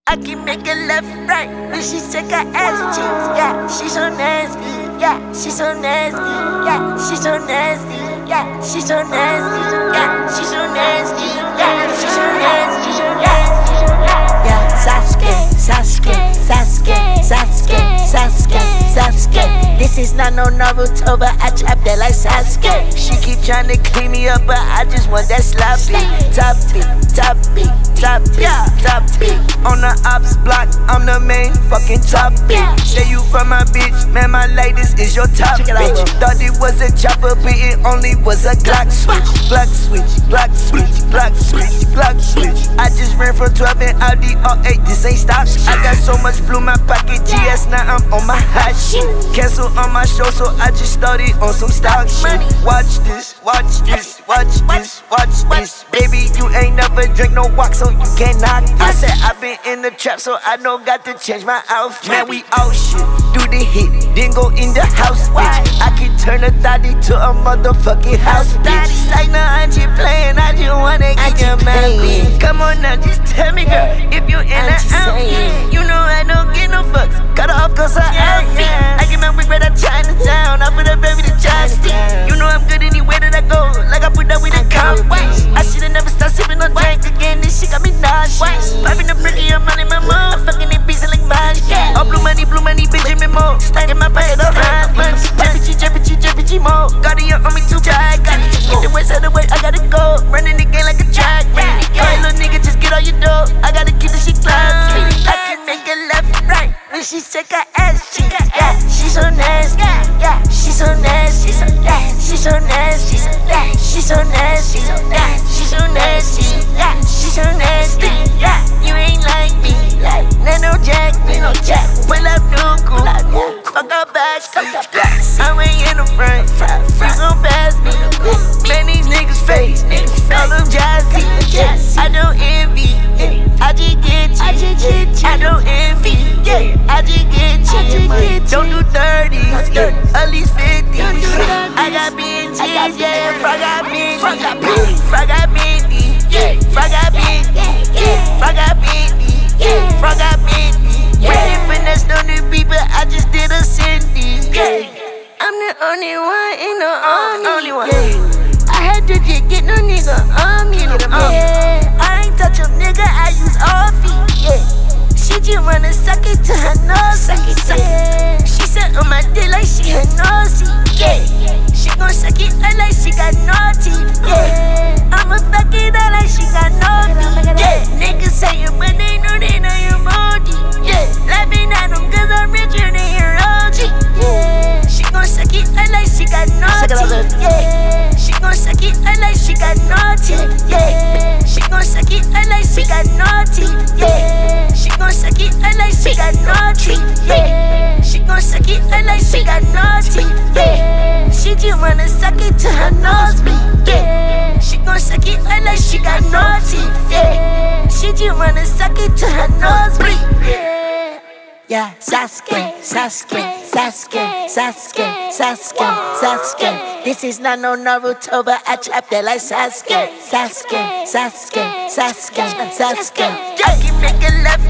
I can make it left, right, when she shake her ass cheeks. Yeah, she's so nasty. Yeah, she's so nasty. Yeah, she's so nasty. Yeah, she's so nasty. Yeah, she's so nasty. Yeah, she's so nasty. Yeah, Sasuke, Sasuke, Sasuke, Sasuke, Sasuke, Sasuke. This is not no Naruto, but I trap that like Sasuke. She keep tryna clean me up, but I just want that sloppy. Top beat, top beat, top beat, top beat. On the ops block, I'm the main fucking top beat. Say you from my bitch, man, my latest is your top bitch. Thought it was a chopper, but it only was a Glock switch. Glock switch, Glock switch, Glock switch, Glock switch. I just ran from 12 and Audi R8, this ain't stock. I got so much blue in my pocket, GS, now I'm on my hot shit. Cancel on my show, so I just started on some stock shit. Watch this, watch this, watch this, watch this. Baby, you ain't never drink no walk, so you can't knock this. I said I been in the trap, so I know got to change my outfit. Man, we out shit, do the hit, then go in the house, bitch. I can turn a thotty to a motherfucking house, bitch. Like no, I just playing, I just wanna get your man, bitch. Come on now, just tell me, girl, if you in the outfit. You know I don't get no fucks, cut off cause I outfit. I get my brick right out Chinatown, I put that baby to joystick. You know I'm good anywhere that I go, like I put that with a compass. I should've never stopped sipping on drink again, this shit got me nauseous. Popping the bricky, I'm running my mom, I'm fucking it beats like mine. All blue money, Benjamin Moore, stacking my pocket up high. Jeppy, Mo, Guardian on me too tight. Get the west of the way, I gotta go, running the game like a track. Hey little nigga, just get on your door, I gotta keep this shit classy. I can make it left, right, when she shake her ass cheeks. Yeah, she's so nasty. Yeah, she's so nasty. Yeah, she's so nasty. Yeah, she's so nasty. Yeah, she's so nasty. Yeah, she's so nasty. Yeah, you ain't like me. Like Nano Jack, pull up Nuku, fuck up back. I'm way in the front, you gon' pass me. Man, these niggas fake, call them jazzy. I don't envy, I just get you. I don't envy, I just get you. Don't do 30s, at least 50s. I got BNGs, yeah, frog got Bentley, frog got Bentley, frog got Bentley, frog got Bentley, frog got Bentley. Waiting for next on the beat, but I just did a Cindy. I'm the only one in the army. I had to just get no nigga on me. I ain't touch a nigga, I use all feet. She just wanna suck it to her nose. She said on my dick like she had nosy. She gon' suck it out like she got no teeth. I'ma fuck it out like she got no feet. Niggas say you, but they know you're moldy. Laughing at them cause I'm richer than your OG. She gon' suck it out like she got no teeth. She gon' suck it out like she got no teeth. She gon' suck it out like she got no teeth. She gon' suck it out like she got no teeth. She gon' suck it out like she got no teeth. She just wanna suck it to her nosebleed. She gon' suck it out like she got no teeth. She just wanna suck it to her nosebleed. Yeah, Sasuke, Sasuke, Sasuke, Sasuke, Sasuke, Sasuke. This is not no Naruto, but I trap that like Sasuke, Sasuke, Sasuke, Sasuke, Sasuke. I can make it left,